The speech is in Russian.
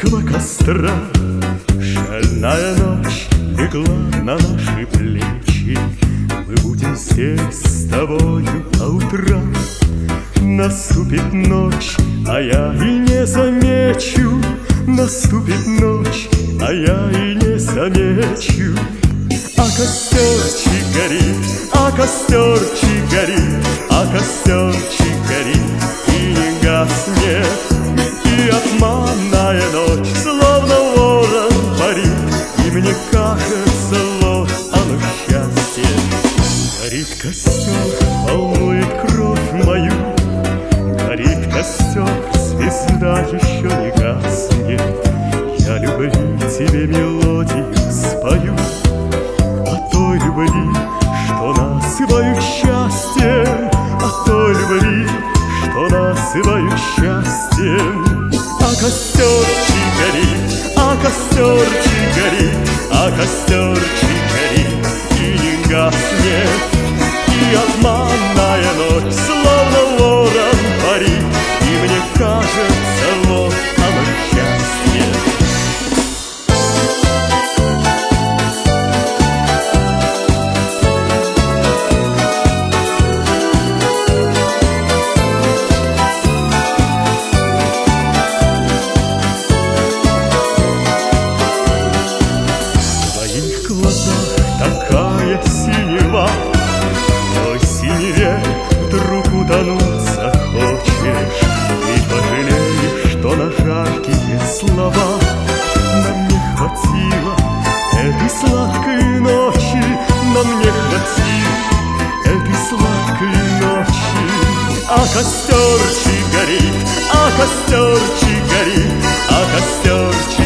яркого костра. Шальная ночь легла на наши плечи. Мы будем здесь с тобою по утрам. Наступит ночь, а я и не замечу. Наступит ночь, а я и не замечу. А костерчик горит, а костерчик горит, а костерчик горит и не гаснет. И обманная ночь, словно ворон, парит, и мне кажется, вот оно счастье. Горит костер, волнует кровь мою. Горит костер, звезда еще не гаснет. Я любви тебе мелодию спою, о той любви, что называют счастьем, о той любви, что называют счастьем. А костерчик горит, а костерчик горит, а костерчик горит и не гаснет. И обманная ночь, словно ворон, парит, и мне кажется, вот оно счастье. В твоих глазах такая синева, в той синеве вдруг утонуть захочешь. И пожалеешь, что на жаркие слова нам не хватило этой сладкой ночи. Нам не хватило этой сладкой ночи. А костерчик горит, а костерчик горит, а костерчик